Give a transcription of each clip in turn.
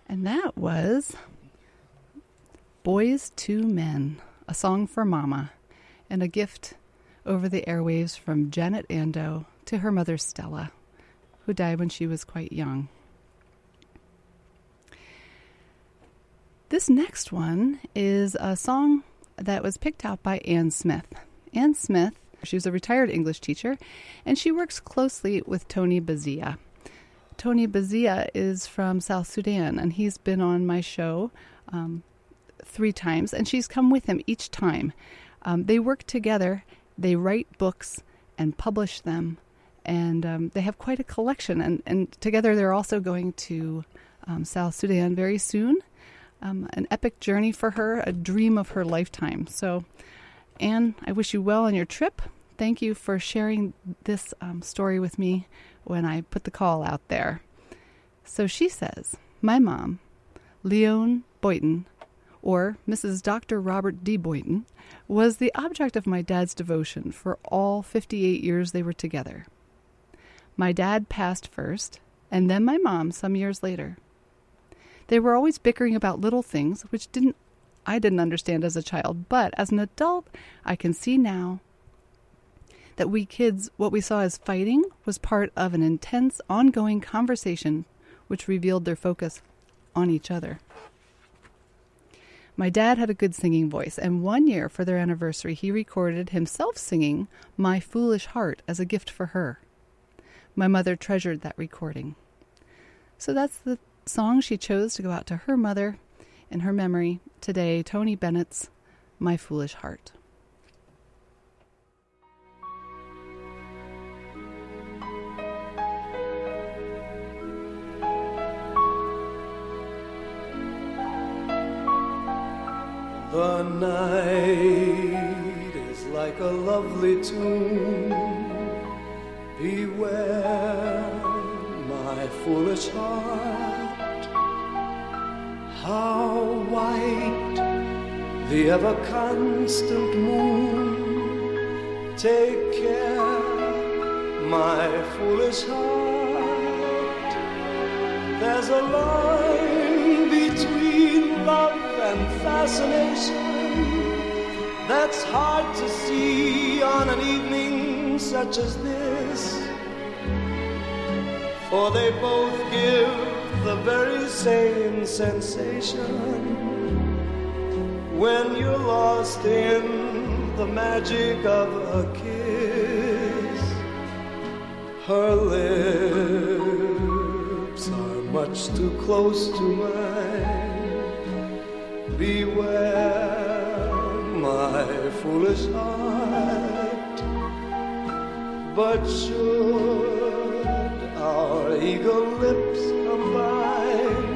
And that was Boys to Men, a song for Mama, and a gift over the airwaves from Janet Ando to her mother Stella, who died when she was quite young. This next one is a song that was picked out by Ann Smith. Ann Smith, she was a retired English teacher, and she works closely with Tony Bazia. Tony Bazia is from South Sudan, and he's been on my show 3 times, and she's come with him each time. They work together, they write books and publish them, and they have quite a collection. And together they're also going to South Sudan very soon. An epic journey for her, a dream of her lifetime. So, Anne, I wish you well on your trip. Thank you for sharing this story with me when I put the call out there. So she says, my mom, Leone Boyton, or Mrs. Dr. Robert D. Boyton, was the object of my dad's devotion for all 58 years they were together. My dad passed first, and then my mom some years later. They were always bickering about little things, which I didn't understand as a child, but as an adult, I can see now that we kids, what we saw as fighting was part of an intense, ongoing conversation which revealed their focus on each other. My dad had a good singing voice, and one year for their anniversary, he recorded himself singing My Foolish Heart as a gift for her. My mother treasured that recording. So that's the song she chose to go out to her mother in her memory today, Tony Bennett's My Foolish Heart. The night is like a lovely tune. Beware, my foolish heart. How white the ever-constant moon. Take care, my foolish heart. There's a line between love and fascination that's hard to see on an evening such as this, for they both give the very same sensation when you're lost in the magic of a kiss. Her lips are much too close to mine. Beware, my foolish heart. But should our eager lips combine,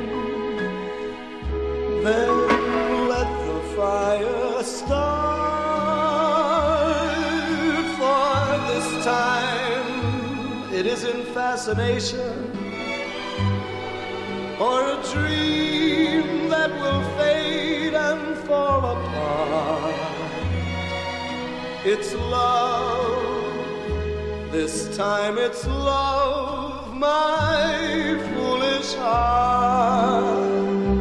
then let the fire start. For this time it isn't fascination or a dream that will fade and fall apart. It's love, this time it's love, my foolish heart.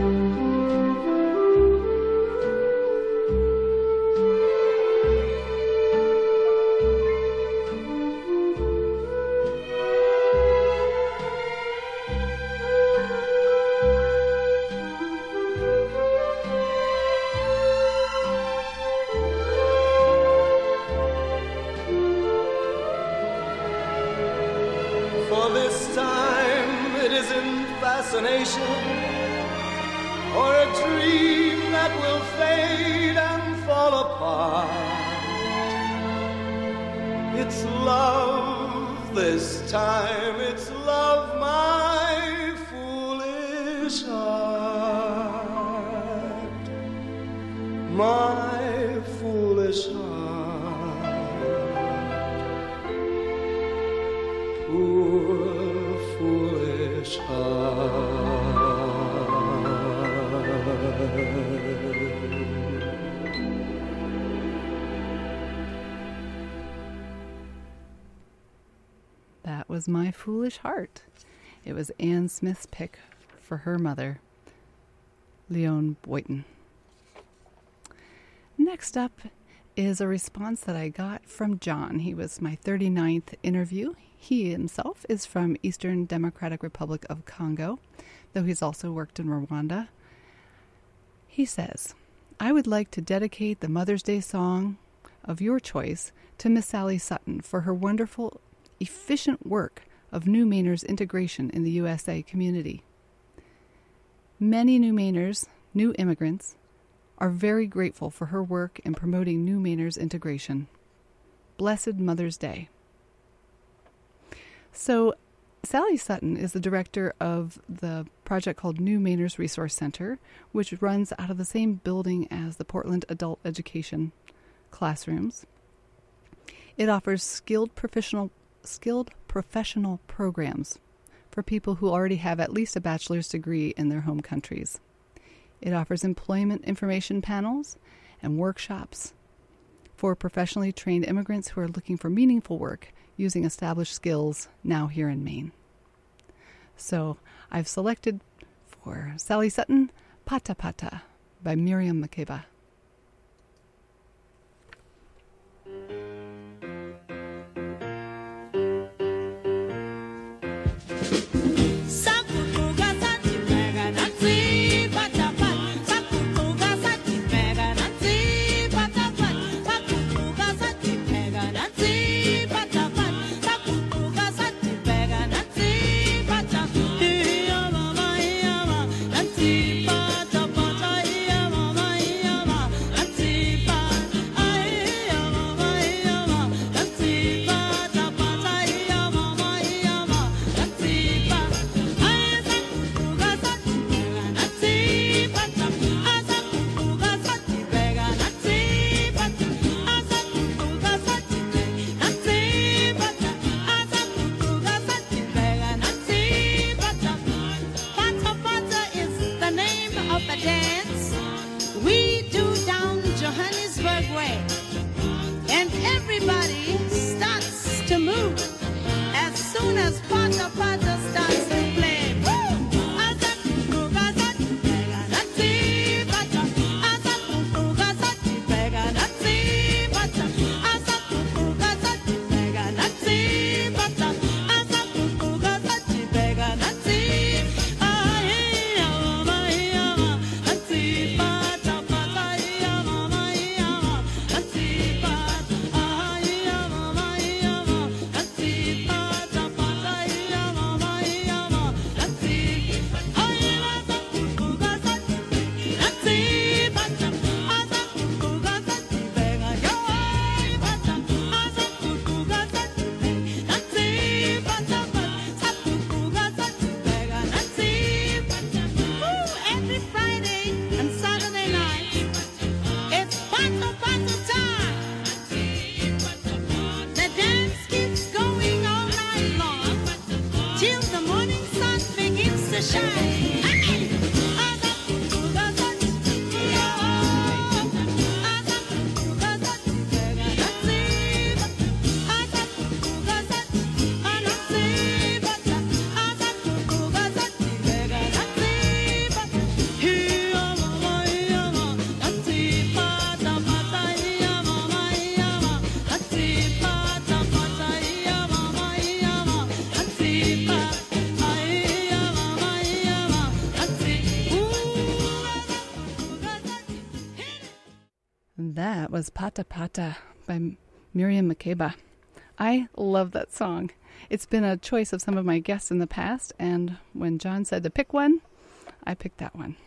Fascination or a dream that will fade and fall apart. It's love this time, it's love, my foolish heart, my foolish heart. Poor foolish heart. That was My Foolish Heart. It was Ann Smith's pick for her mother, Leon Boyton. Next up is a response that I got from John. He was my 39th interview. He himself is from Eastern Democratic Republic of Congo, though he's also worked in Rwanda. He says, I would like to dedicate the Mother's Day song of your choice to Miss Sally Sutton for her wonderful, efficient work of New Mainers integration in the USA community. Many New Mainers, new immigrants, are very grateful for her work in promoting New Mainers integration. Blessed Mother's Day. So, Sally Sutton is the director of the project called New Mainers Resource Center, which runs out of the same building as the Portland Adult Education classrooms. It offers skilled professional programs for people who already have at least a bachelor's degree in their home countries. It offers employment information panels and workshops for professionally trained immigrants who are looking for meaningful work using established skills now here in Maine. So I've selected for Sally Sutton, Pata Pata by Miriam Makeba. That was Pata Pata by Miriam Makeba. I love that song. It's been a choice of some of my guests in the past, and when John said to pick one, I picked that one.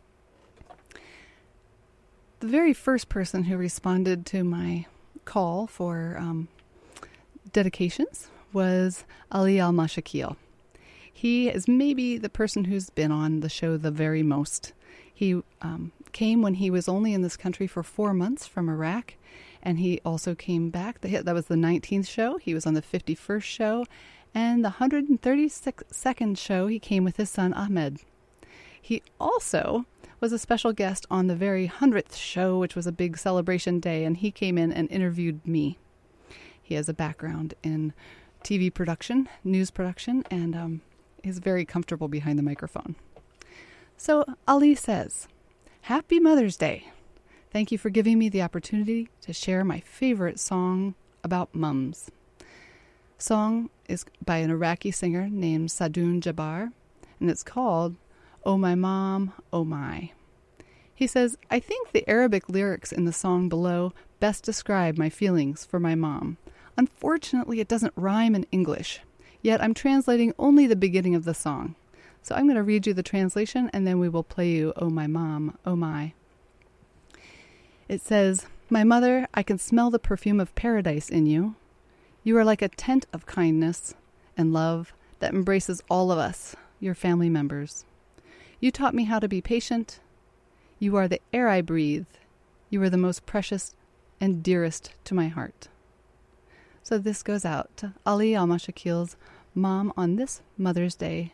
The very first person who responded to my call for dedications was Ali Al-Mashakil. He is maybe the person who's been on the show the very most. He came when he was only in this country for 4 months from Iraq, and he also came back. That was the 19th show. He was on the 51st show, and the 132nd show he came with his son Ahmed. He also was a special guest on the very 100th show, which was a big celebration day, and he came in and interviewed me. He has a background in TV production, news production, and is very comfortable behind the microphone. So Ali says, Happy Mother's Day. Thank you for giving me the opportunity to share my favorite song about mums. Song is by an Iraqi singer named Sadoun Jabbar, and it's called Oh My Mom, Oh My. He says, I think the Arabic lyrics in the song below best describe my feelings for my mom. Unfortunately, it doesn't rhyme in English, yet I'm translating only the beginning of the song. So I'm going to read you the translation, and then we will play you Oh My Mom, Oh My. It says, My mother, I can smell the perfume of paradise in you. You are like a tent of kindness and love that embraces all of us, your family members. You taught me how to be patient. You are the air I breathe. You are the most precious and dearest to my heart. So this goes out to Ali Al-Mashakil's mom on this Mother's Day.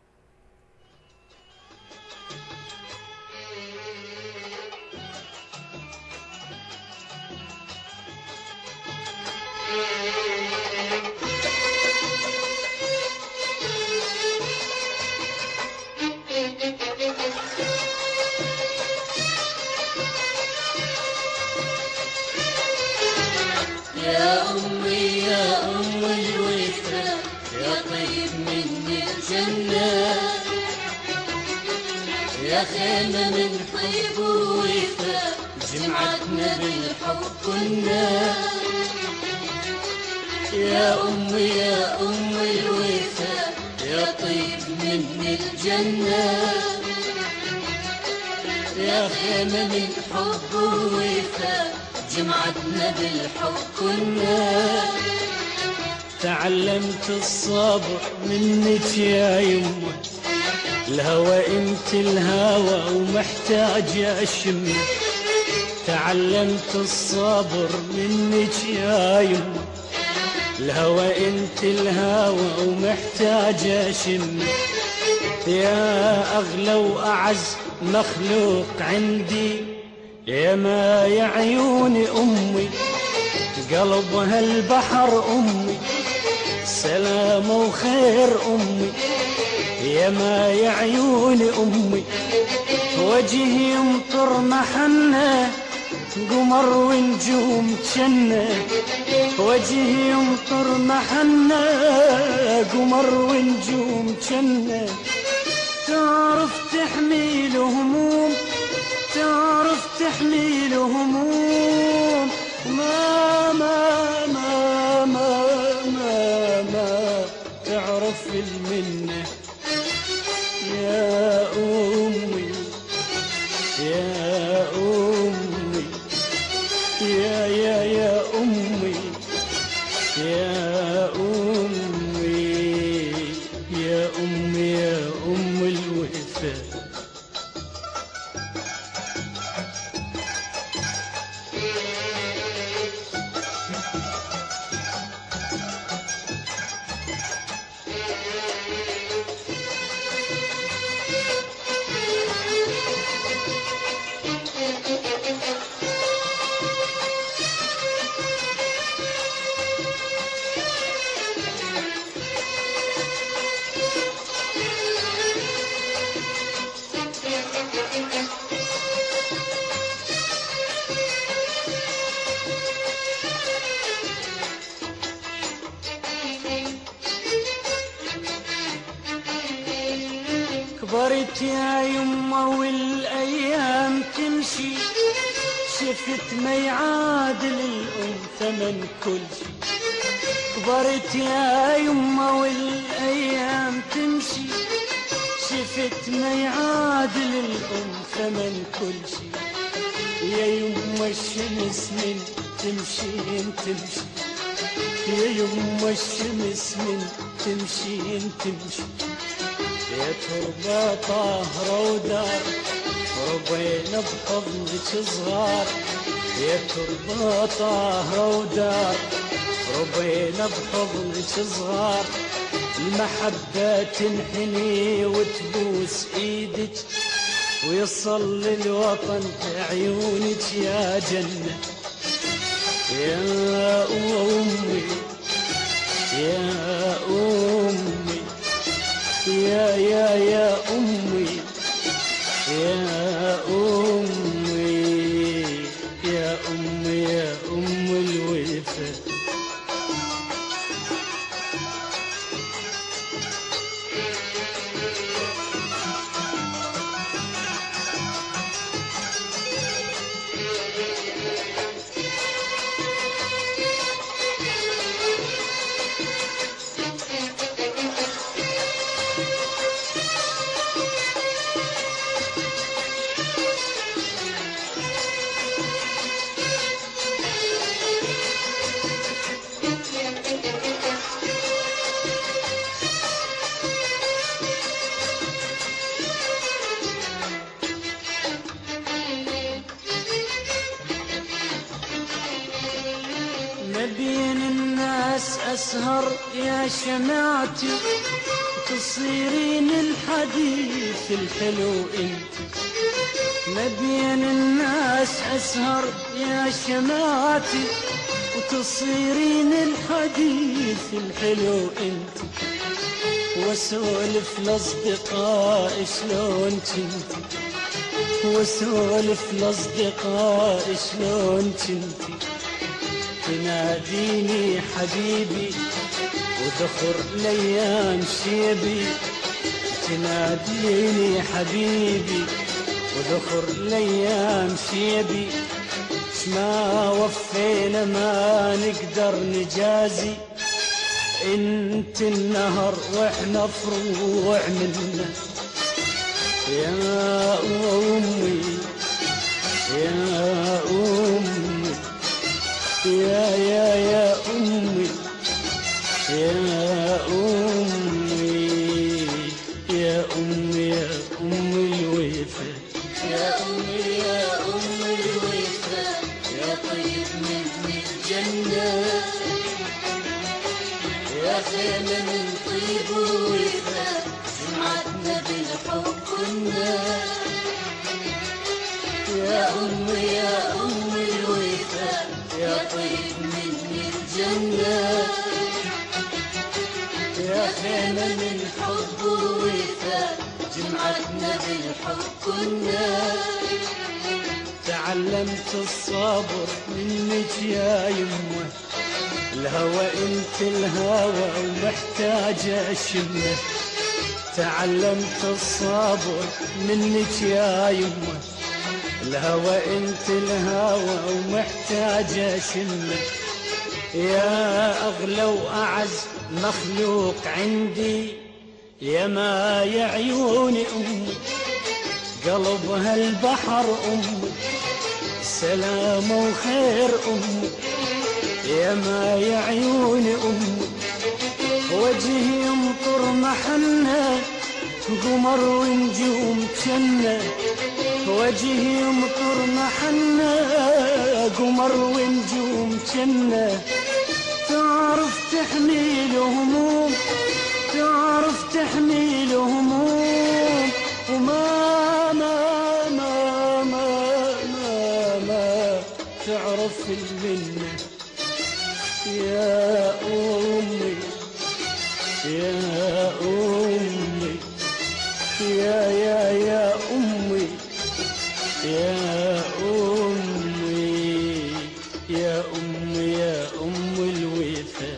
يا أمي الوفا يا طيب مني الجنة يا خيمة من طيب ووفا جمعتنا بالحب كنا يا أمي الوفا يا طيب مني الجنة يا خيمة من حب ووفا جمعتنا بالحب كنا تعلمت الصبر منك يا يمه الهوى انت الهوى ومحتاج اشمه تعلمت الصبر منك يا يمه الهوى انت الهوى ومحتاج اشمه يا اغلى واعز مخلوق عندي يا ما يا عيون أمي قلبها البحر أمي سلام وخير أمي يا ما يا عيون أمي وجهي يمطر محنة قمر ونجوم جنة وجهي يمطر محنة قمر ونجوم جنة تعرف تحميل هموم تعرف تحميل هموم ما تعرف المنة يا أمي يا أمي يا أمي يا أمي يا أمي يا أم الوفا كبرت يا يمه والايام تمشي شفت ما يعادل الام ثمن كل شي كبرت يا يمه والايام تمشي شفت ما يعادل الام ثمن كل شي يا يمه الشمس من تمشي تمشي يا يمه الشمس من تمشي يا تربة طاهرة ودار ربينا بحضنك صغار يا تربة طاهرة ودار ربينا بحضنك صغار المحبة تنحني وتبوس ايدك ويصل الوطن بعيونك يا جنة يا أمي يا أمي يا أمي أسهر يا شمعتي تصيرين الحديث الحلو انت، ما بين الناس أسهر يا شمعتي وتصيرين الحديث الحلو انت، واسولف لاصدقائي شلون كنتي، واسولف لاصدقائي شلون كنتي، تناديني حبيبي وذخر الايام شيبي، تناديني حبيبي وذخر الايام شيبي، ما وفينا ما نقدر نجازي، انت النهر واحنا فروع منا، يا امي يا امي يا امي يا امي يا امي يا امي الوفا، يا امي يا امي الوفا، يا طيب من الجنه، يا خيمه من طيب ووفا، جمعتنا بالحب كنا، يا امي يا امي الوفا، يا طيب من الجنه، يا خيمه من حب ووفا، جمعتنا بالحب كنا، تعلمت الصبر منك يا يمه، الهوى انت الهوى ومحتاجه اشمه، تعلمت الصبر منك يا يمه، الهوى انت الهوى ومحتاجه اشمه، يا اغلى واعز مخلوق عندي، يا ما يا عيوني امي قلبها البحر امي، سلام وخير امي، يا ما يا عيوني امي، وجهي يمطر محنه قمر ونجوم جنه، وجهي يمطر محنه قمر ونجوم جنه، تعرف تحميل هموم، تعرف تحميل هموم، وما ما ما ما ما ما تعرف المنه، يا أمي يا أمي يا أمي يا أمي يا أمي يا أمي الوفا.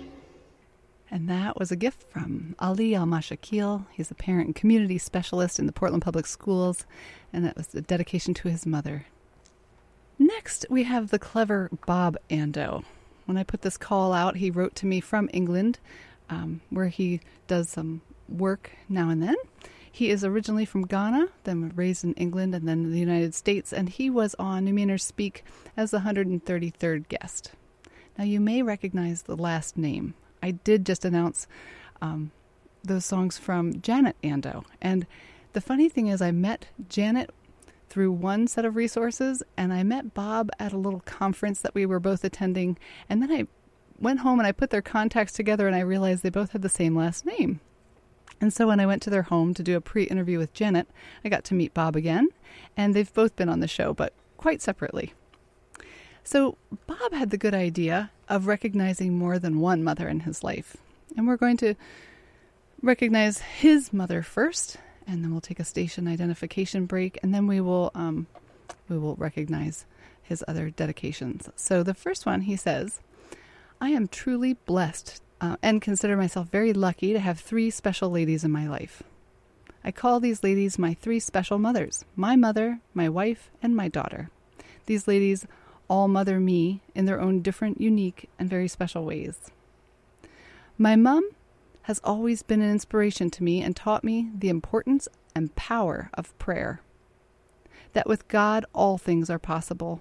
And that was a gift from Ali Al-Mashakil. He's a parent and community specialist in the Portland Public Schools, and that was a dedication to his mother. Next, we have the clever Bob Ando. When I put this call out, he wrote to me from England, where he does some work now and then. He is originally from Ghana, then raised in England and then in the United States, and he was on New Meaners Speak as the 133rd guest. Now, you may recognize the last name. I did just announce those songs from Janet Ando. And the funny thing is I met Janet through one set of resources, and I met Bob at a little conference that we were both attending. And then I went home and I put their contacts together, and I realized they both had the same last name. And so when I went to their home to do a pre-interview with Janet, I got to meet Bob again. And they've both been on the show, but quite separately. So Bob had the good idea of recognizing more than one mother in his life. And we're going to recognize his mother first, and then we'll take a station identification break, and then we will recognize his other dedications. So the first one, he says, I am truly blessed and consider myself very lucky to have three special ladies in my life. I call these ladies my three special mothers, my mother, my wife, and my daughter. These ladies all mother me in their own different, unique, and very special ways. My mom has always been an inspiration to me and taught me the importance and power of prayer, that with God all things are possible.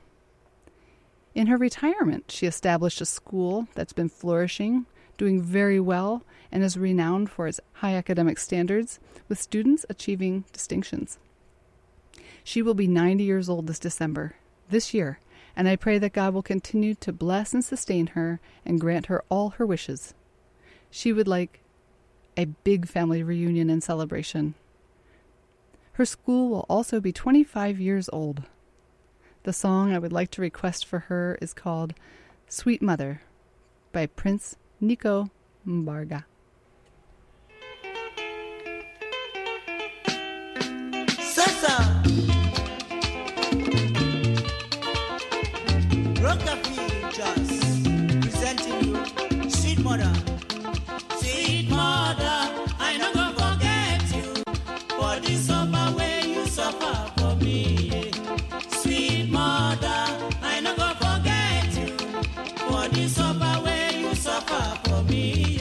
In her retirement, she established a school that's been flourishing, doing very well, and is renowned for its high academic standards, with students achieving distinctions. She will be 90 years old this December, this year, and I pray that God will continue to bless and sustain her and grant her all her wishes. She would like a big family reunion and celebration. Her school will also be 25 years old. The song I would like to request for her is called Sweet Mother by Prince Nico Mbarga. Sasa Rockabilly Jazz presenting you Sweet Mother. Sweet Mother, I no go forget you for the suffer way you suffer for me. Sweet Mother, I no go forget you for the suffer way you suffer for me.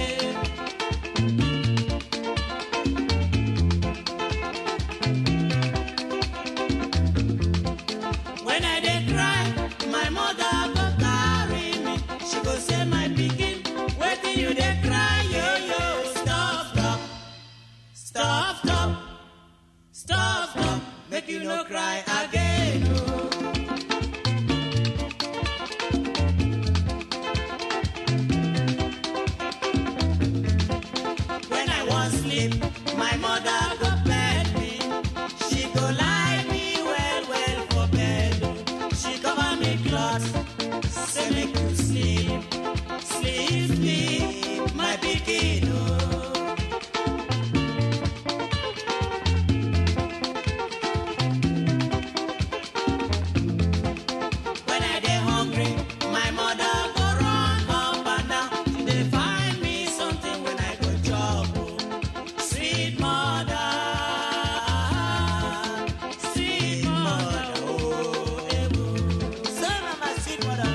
When I dey cry, my mother go carry me. She go say, my pikin, wetin you dey cry, yo yo? Stop, stop, stop, stop, stop, stop. Make you no cry again. Oh. When I was sleep, my mother go bed me. She go lie me well, well for bed. She cover me cloth, say make you sleep, sleep, sleep, my pikin. Oh. When I dey hungry, my mother go run up and down. She dey find me something when I go chop. Oh. Sweet mother, sweet mother, oh, eh, oh. So mama, sweet mother.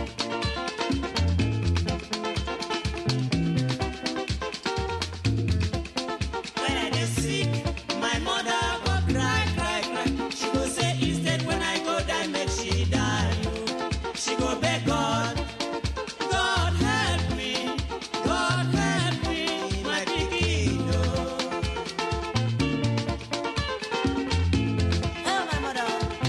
When I dey sick, my mother go cry, cry, cry. She go say instead when I go die, make she die. Oh. She go beg God, God help me, my pikin. Oh. Oh, my mother.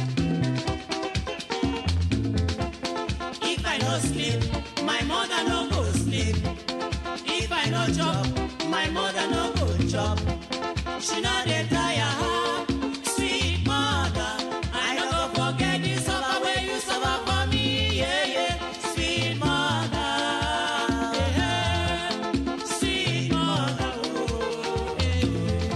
If I no sleep, my mother no go sleep. If I no chop, my mother no go chop. She no dey tire. Sweet mother, I no go forget the suffer wey you suffer for me. Yeah, yeah. Sweet mother, yeah. Sweet mother, oh, yeah.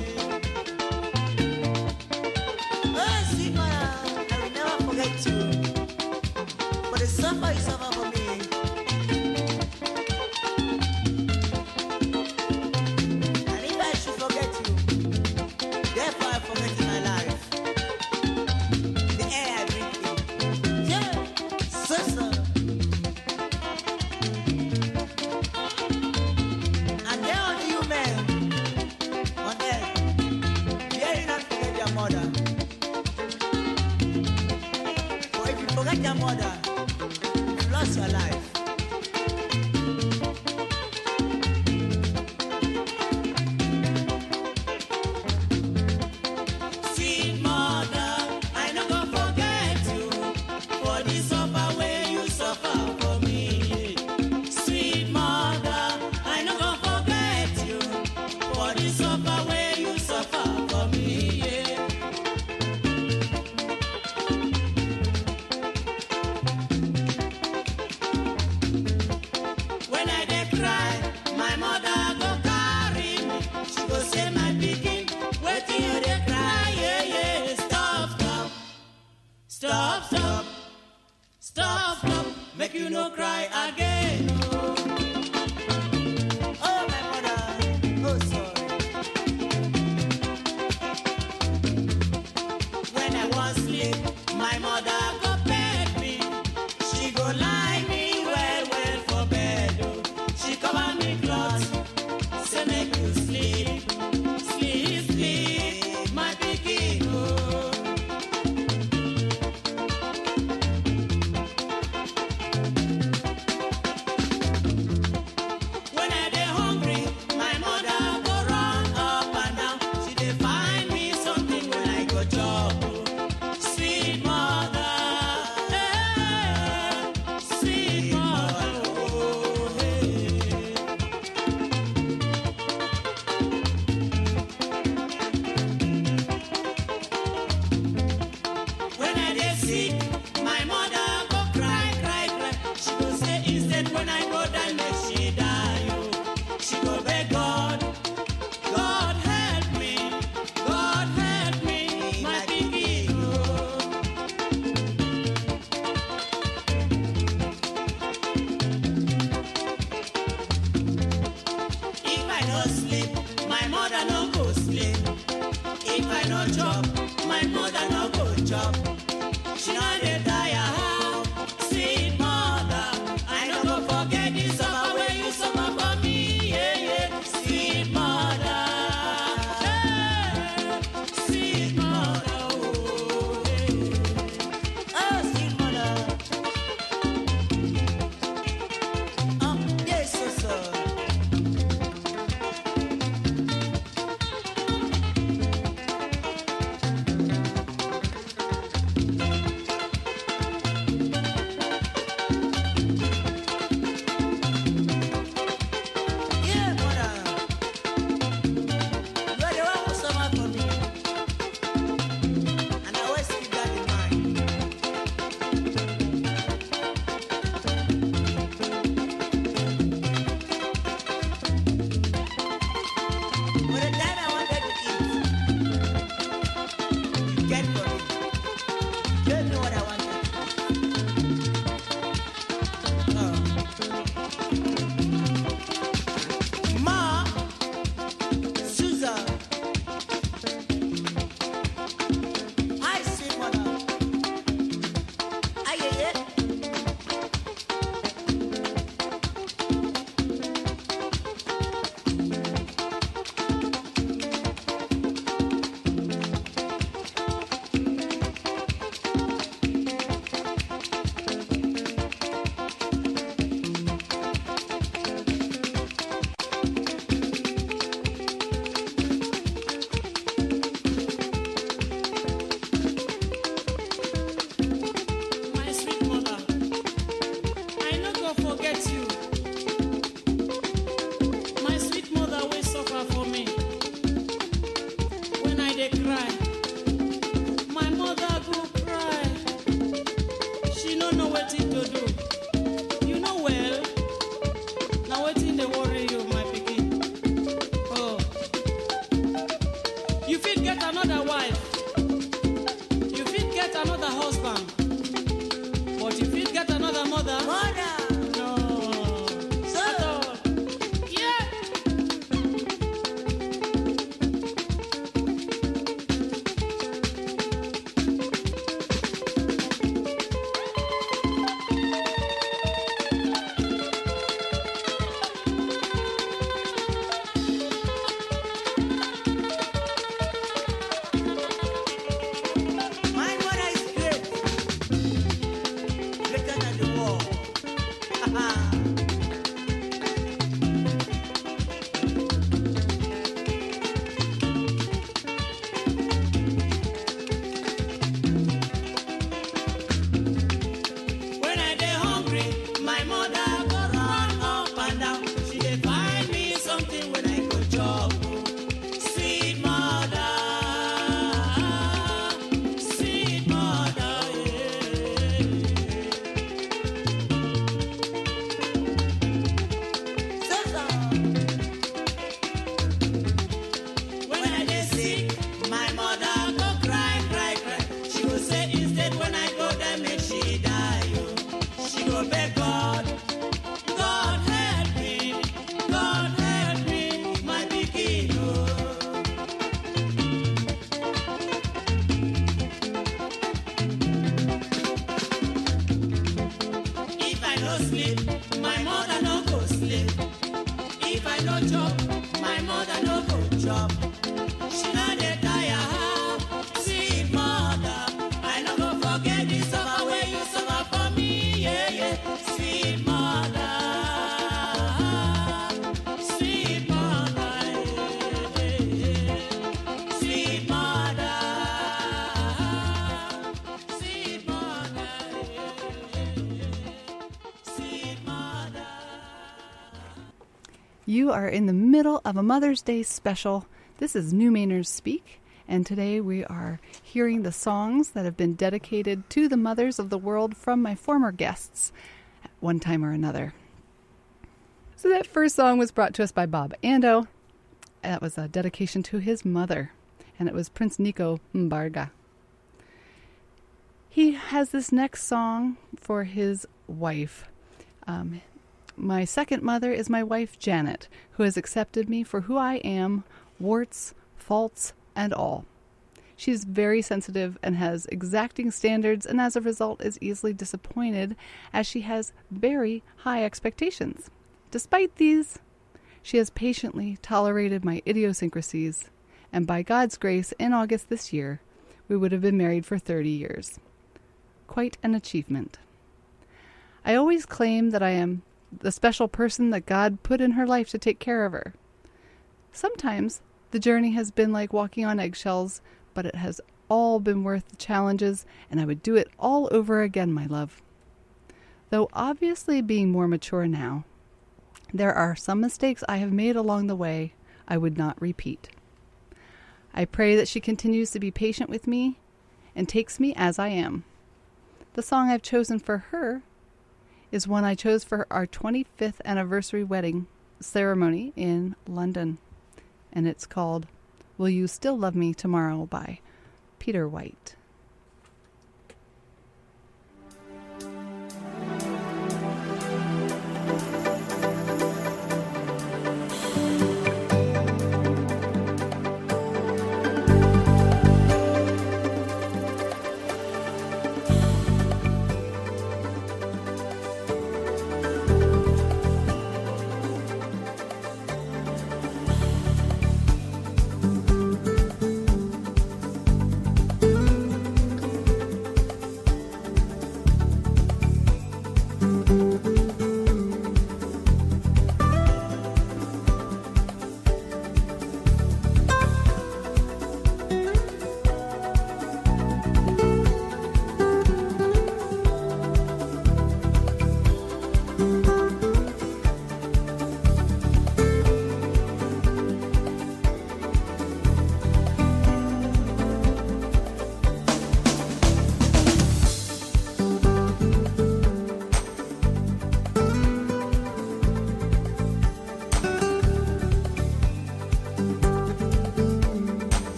Oh, sweet mother, I will never forget you. For the suffer you suffer for me. And if I should forget you, therefore I forget my life. The air I breathe in. Yeah, so. And there are the human on earth, dare you not forget your mother. For if you forget your mother, you lost your life. Sweet mother, I no go forget you for the suffer way you suffer for me. Sweet mother, I no go forget you for the suffer way you suffer for me. Yeah. When I dey cry, my mother go carry me. She go say, my pikin, wetin you dey cry? Yeah, yeah. Stop, stop, stop, stop, stop, stop. Make you no cry again. Oh, oh my mother, oh sorry. When I was sleep, my mother go beg me. She go lie me well, well for bed. Oh. She cover me cloth, say make you sleep, sleep, sleep, my pikin. Oh. no chop, my mother no go chop. She no dey tire how, sweet mother. I no go forget the suffer where you suffer for me, yeah, yeah. Sweet mother, hey, sweet mother, oh, yeah. Oh, sweet mother. Yes, so, so. Yeah, mother. You are the one who suffer for me. And I always keep that in mind. For the time I wanted to eat, you get for me. You don't know what I wanted. Oh. Ma, Susan, I see mother. Aye, aye, aye. My sweet mother, I no go forget you. My sweet mother will suffer for me. When I dey cry, my mother go cry. She no know wetin to do. You know well, na wetin dey worry you, my pikin. Oh, you fit get another wife. You fit get another husband. But you fit get another mother. Mother! No. So? At all. Yeah! My mother is great. Greater than the world. When I dey hungry, my mother go run up and down. She dey find me something when I go chop. Sweet mother, sweet mother, yeah. When I dey sick, my mother go cry, cry, cry. She go say instead when I go there make she die, oh. She go beg God, God help me, my pikin, oh. If I no sleep, my mother no go sleep. If I no chop, my mother no go chop. She no dey tire how, sweet mother. I no go forget the suffer where you suffer for me, yeah, yeah. Sweet mother, sweet mother, yeah, yeah. Sweet mother, sweet mother, yeah, sweet mother. You are in the middle of a Mother's Day special. This is New Mainers Speak, and today we are hearing the songs that have been dedicated to the mothers of the world from my former guests at one time or another. So that first song was brought to us by Bob Ando. That was a dedication to his mother, and it was Prince Nico Mbarga. He has this next song for his wife. My second mother is my wife, Janet, who has accepted me for who I am, warts, faults, and all. She's very sensitive and has exacting standards, and as a result is easily disappointed as she has very high expectations. Despite these, she has patiently tolerated my idiosyncrasies, and by God's grace, in August this year, we would have been married for 30 years. Quite an achievement. I always claim that I am the special person that God put in her life to take care of her. Sometimes the journey has been like walking on eggshells, but it has all been worth the challenges, and I would do it all over again, my love. Though obviously being more mature now, there are some mistakes I have made along the way I would not repeat. I pray that she continues to be patient with me and takes me as I am. The song I've chosen for her is one I chose for our 25th anniversary wedding ceremony in London, and it's called Will You Still Love Me Tomorrow by Peter White.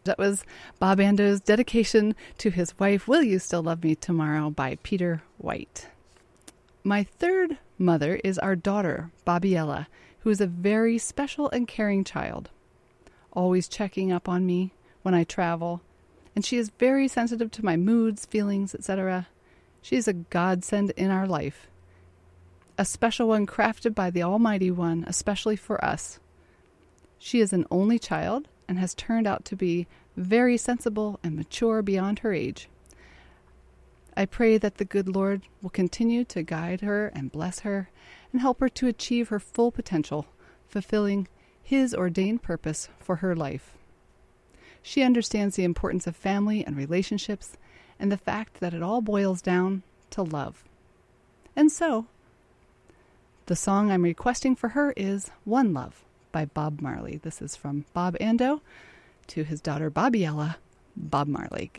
That was Bob Ando's dedication to his wife, Will You Still Love Me Tomorrow, by Peter White. My third mother is our daughter, Bobbiella, who is a very special and caring child, always checking up on me when I travel, and she is very sensitive to my moods, feelings, etc. She is a godsend in our life, a special one crafted by the Almighty One, especially for us. She is an only child and has turned out to be very sensible and mature beyond her age. I pray that the good Lord will continue to guide her and bless her and help her to achieve her full potential, fulfilling His ordained purpose for her life. She understands the importance of family and relationships and the fact that it all boils down to love. And so, the song I'm requesting for her is One Love by Bob Marley. This is from Bob Ando to his daughter Bobbiella, Bob Marley.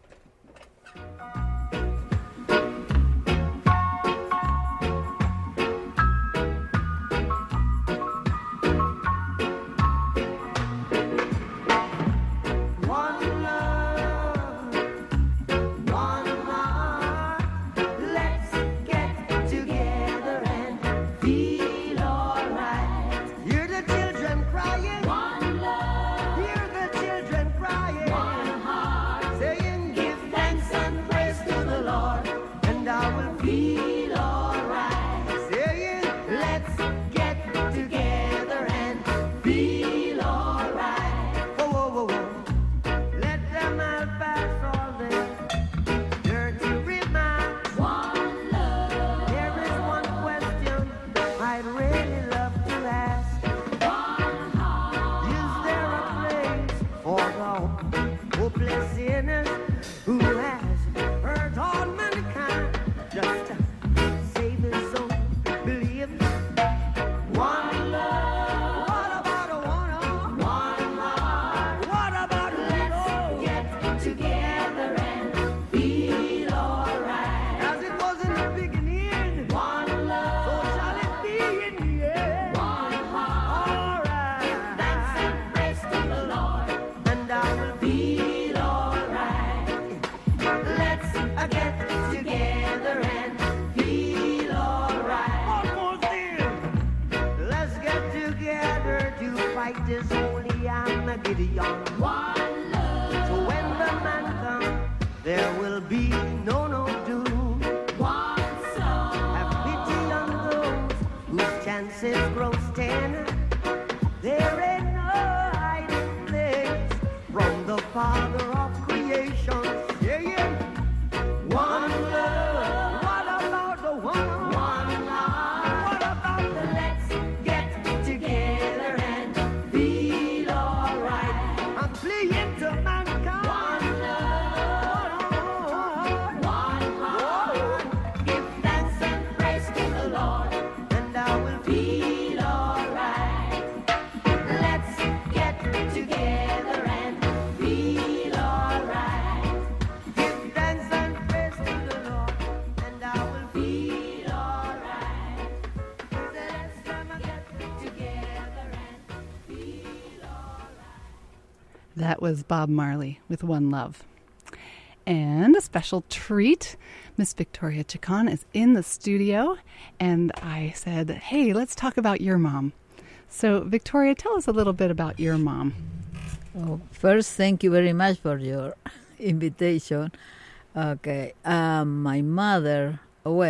That was Bob Marley with One Love. And a special treat, Miss Victoria Chacon is in the studio, and I said, hey, let's talk about your mom. So, Victoria, tell us a little bit about your mom. Oh, first, thank you very much for your invitation. Okay, my mother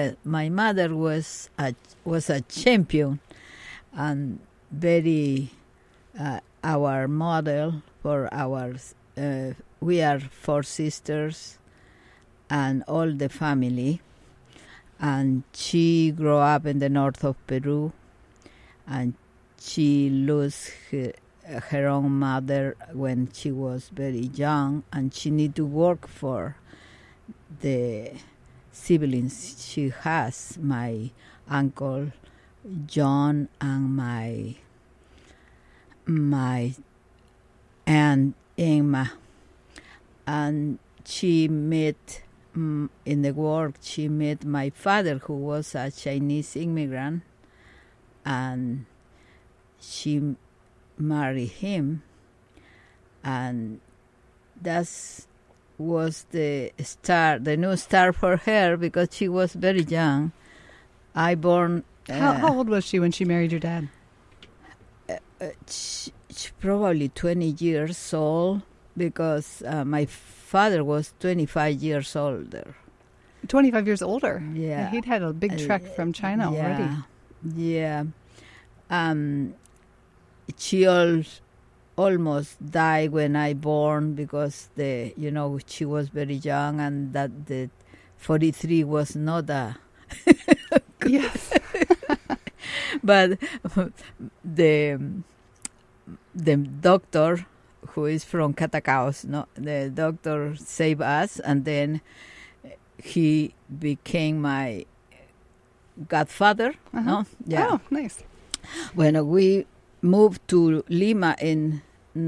was a champion and very our model for our. We are 4 sisters and all the family, and she grew up in the north of Peru, and she lost her own mother when she was very young, and she need to work for the siblings she has, my uncle John and my aunt Emma. And she met in the work, she met my father, who was a Chinese immigrant, and she married him, and that was the new star for her because she was very young. I born. How old was she when she married your dad? She probably 20 years old because my father was 25 years older. 25 years older. Yeah. He'd had a big trek from China already. Yeah. She almost died when I born because she was very young, and that the 43 was not a Yes. but the doctor who is from Catacaos, the doctor saved us, and then he became my godfather. Uh-huh. Yeah. Oh, nice. When we moved to Lima in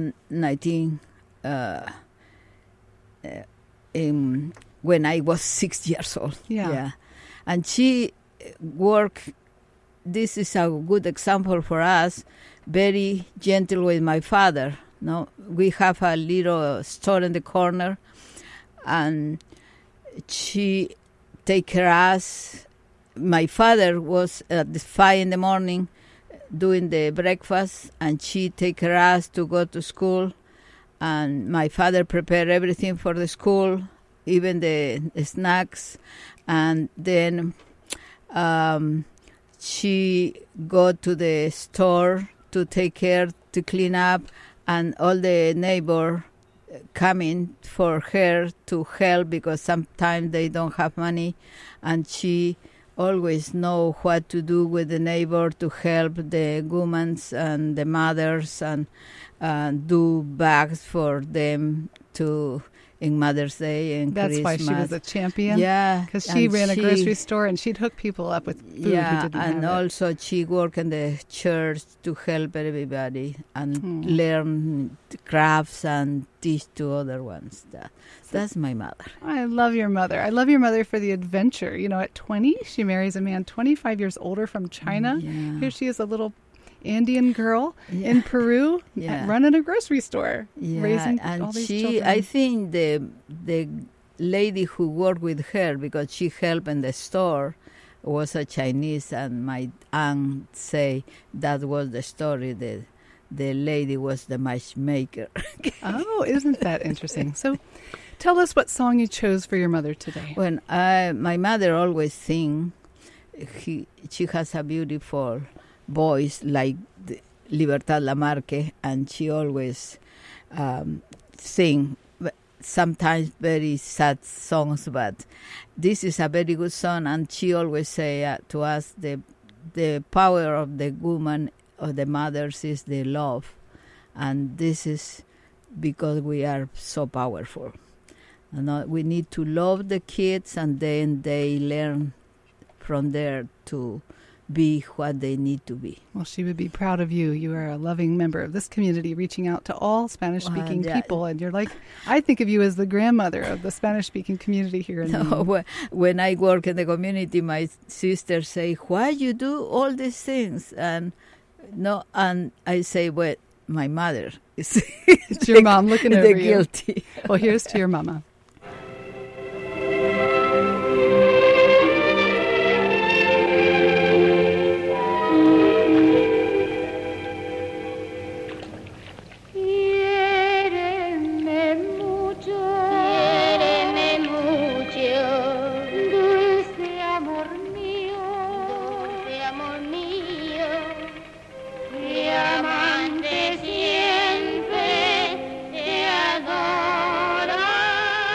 when I was 6 years old. Yeah. And she worked. This is a good example for us. Very gentle with my father. No, we have a little store in the corner, and she take care of us. My father was at 5 in the morning doing the breakfast, and she take care of us to go to school. And my father prepared everything for the school, even the snacks. And then she go to the store to take care, to clean up, and all the neighbor coming for her to help because sometimes they don't have money, and she always know what to do with the neighbor to help the women and the mothers and do bags for them to in Mother's Day and That's Christmas. why she was a champion. Yeah, Because she and ran a grocery store and she'd hook people up with food who yeah, didn't and have it. also she worked in the church to help everybody and learn crafts and teach to other ones. That's my mother. I love your mother. I love your mother for the adventure. At 20, she marries a man 25 years older from China. Yeah. Here she is, a little Andean girl in Peru running a grocery store, raising and all these she, children. I think the lady who worked with her, because she helped in the store, was a Chinese, and my aunt say that was the story. The lady was the matchmaker. Oh, isn't that interesting? So tell us what song you chose for your mother today. When my mother always sing, she has a beautiful voice like Libertad Lamarque, and she always sing sometimes very sad songs, but this is a very good song, and she always say to us the power of the woman or the mothers is the love, and this is because we are so powerful. We need to love the kids, and then they learn from there to be what they need to be. Well, she would be proud of you. You are a loving member of this community, reaching out to all Spanish-speaking people. And you're like, I think of you as the grandmother of the Spanish-speaking community here in Lima. When I work in the community, my sisters say, why you do all these things? And I say, well, my mother is It's your mom looking over the you. guilty. Well, here's to your mama. Amante siempre te adora.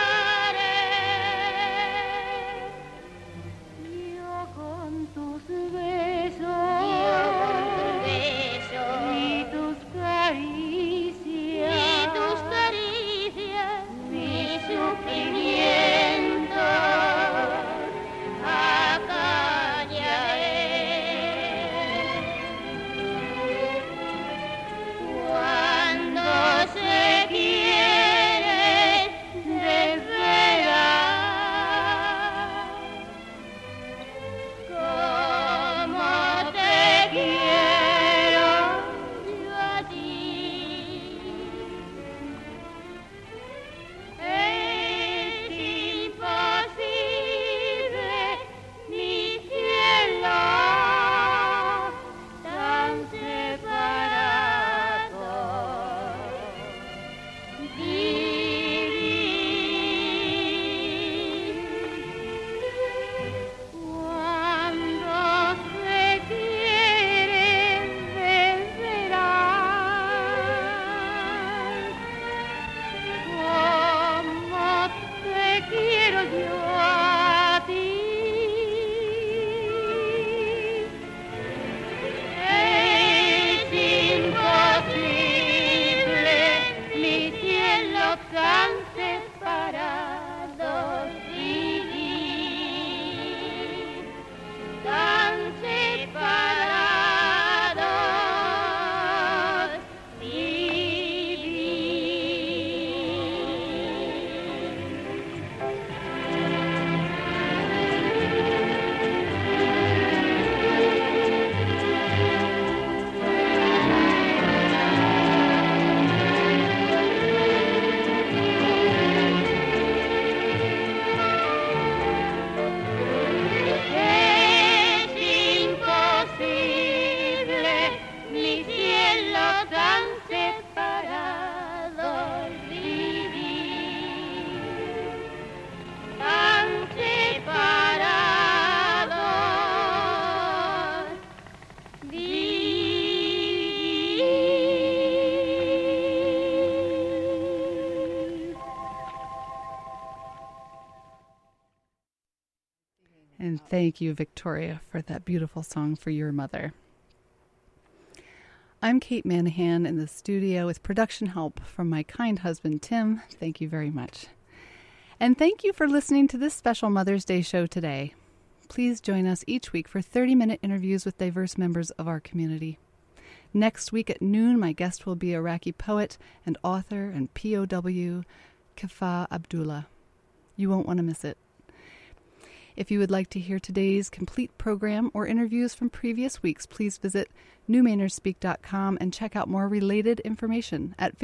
tan separados vivir, tan separados vivir. Es imposible, mi cielo, tan separados vivir, tan separados vivir. And thank you, Victoria, for that beautiful song for your mother. I'm Kate Manahan in the studio with production help from my kind husband, Tim. Thank you very much. And thank you for listening to this special Mother's Day show today. Please join us each week for 30-minute interviews with diverse members of our community. Next week at noon, my guest will be Iraqi poet and author and POW, Kifah Abdullah. You won't want to miss it. If you would like to hear today's complete program or interviews from previous weeks, please visit newmanerspeak.com and check out more related information at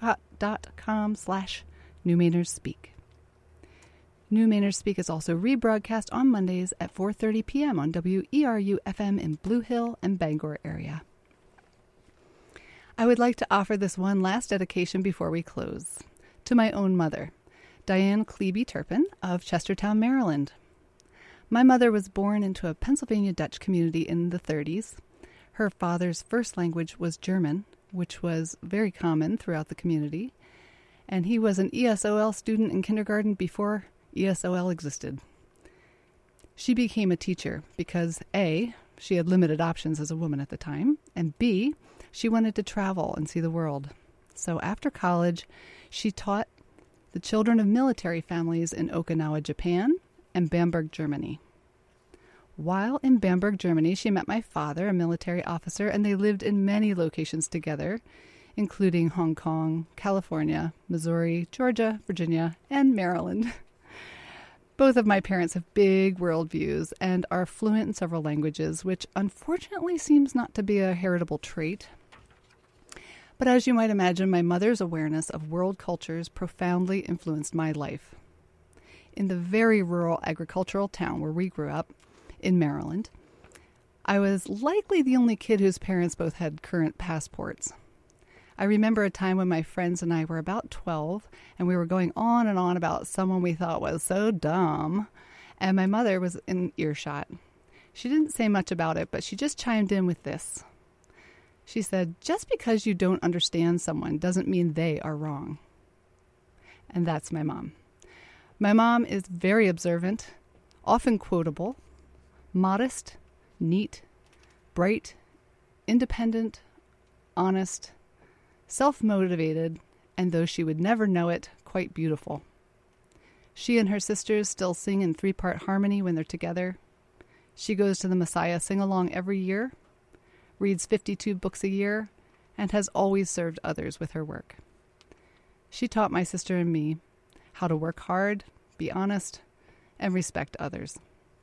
facebook.com/newmanerspeak. New Maners Speak is also rebroadcast on Mondays at 4:30 p.m. on WERU-FM in Blue Hill and Bangor area. I would like to offer this one last dedication before we close. To my own mother, Diane Klebe Turpin of Chestertown, Maryland. My mother was born into a Pennsylvania Dutch community in the 30s. Her father's first language was German, which was very common throughout the community, and he was an ESOL student in kindergarten before ESOL existed. She became a teacher because A, she had limited options as a woman at the time, and B, she wanted to travel and see the world. So after college, she taught the children of military families in Okinawa, Japan, and Bamberg, Germany. While in Bamberg, Germany, she met my father, a military officer, and they lived in many locations together, including Hong Kong, California, Missouri, Georgia, Virginia, and Maryland. Both of my parents have big world views and are fluent in several languages, which unfortunately seems not to be a heritable trait. But as you might imagine, my mother's awareness of world cultures profoundly influenced my life. In the very rural agricultural town where we grew up, in Maryland, I was likely the only kid whose parents both had current passports. I remember a time when my friends and I were about 12, and we were going on and on about someone we thought was so dumb, and my mother was in earshot. She didn't say much about it, but she just chimed in with this. She said, "Just because you don't understand someone doesn't mean they are wrong." And that's my mom. My mom is very observant, often quotable, modest, neat, bright, independent, honest, self-motivated, and though she would never know it, quite beautiful. She and her sisters still sing in 3-part harmony when they're together. She goes to the Messiah sing-along every year, reads 52 books a year, and has always served others with her work. She taught my sister and me how to work hard, be honest, and respect others.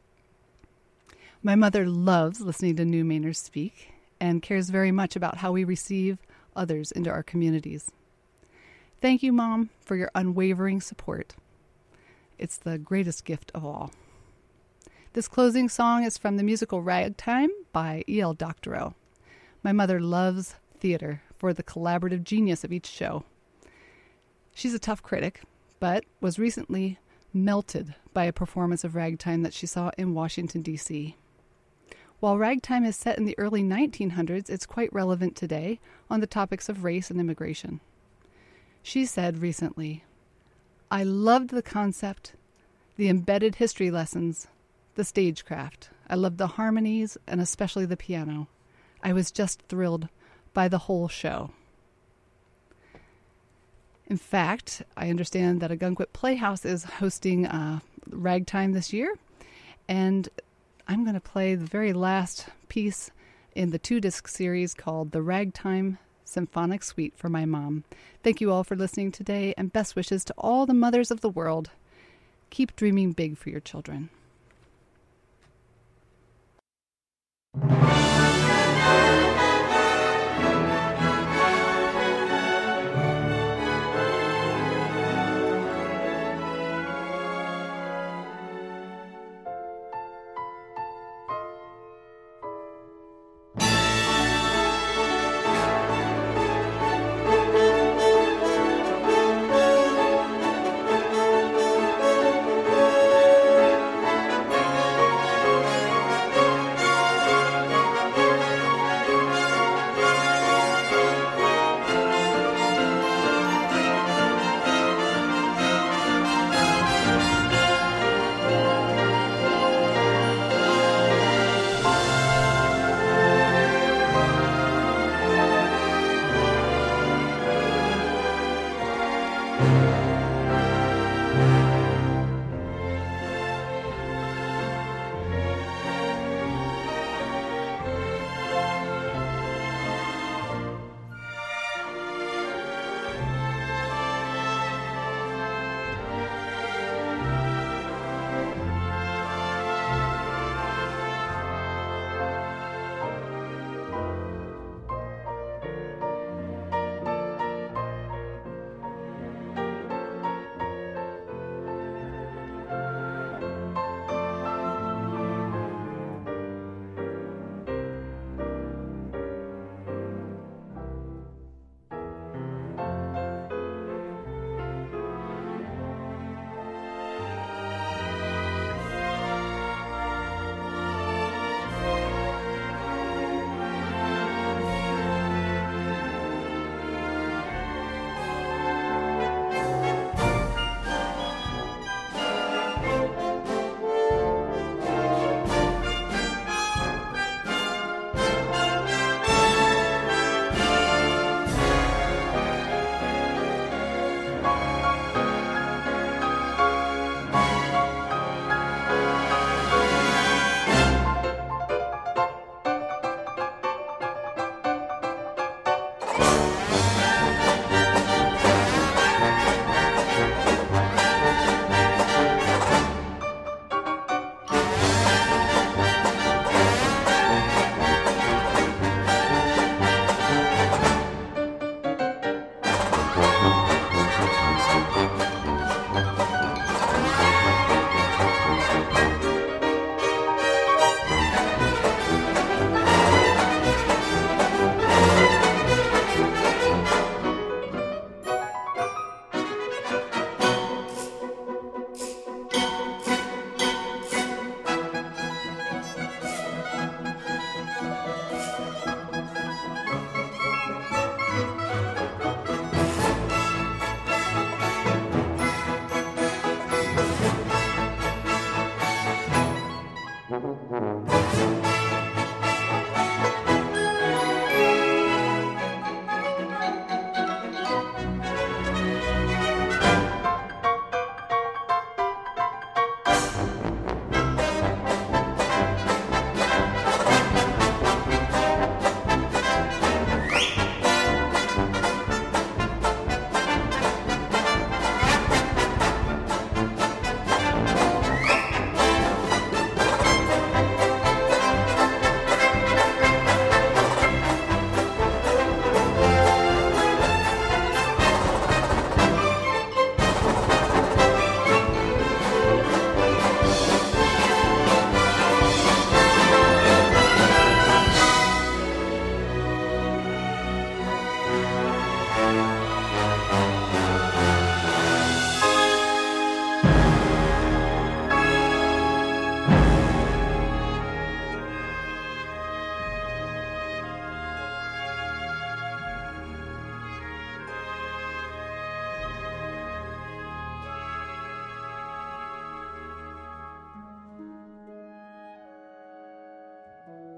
My mother loves listening to New Maners Speak and cares very much about how we receive others into our communities. Thank you, Mom, for your unwavering support. It's the greatest gift of all. This closing song is from the musical Ragtime by E.L. Doctorow. My mother loves theater for the collaborative genius of each show. She's a tough critic, but was recently melted by a performance of Ragtime that she saw in Washington, D.C. While Ragtime is set in the early 1900s, it's quite relevant today on the topics of race and immigration. She said recently, "I loved the concept, the embedded history lessons, the stagecraft. I loved the harmonies and especially the piano. I was just thrilled by the whole show." In fact, I understand that Ogunquit Playhouse is hosting Ragtime this year, and I'm going to play the very last piece in the 2-disc series called The Ragtime Symphonic Suite for my mom. Thank you all for listening today, and best wishes to all the mothers of the world. Keep dreaming big for your children.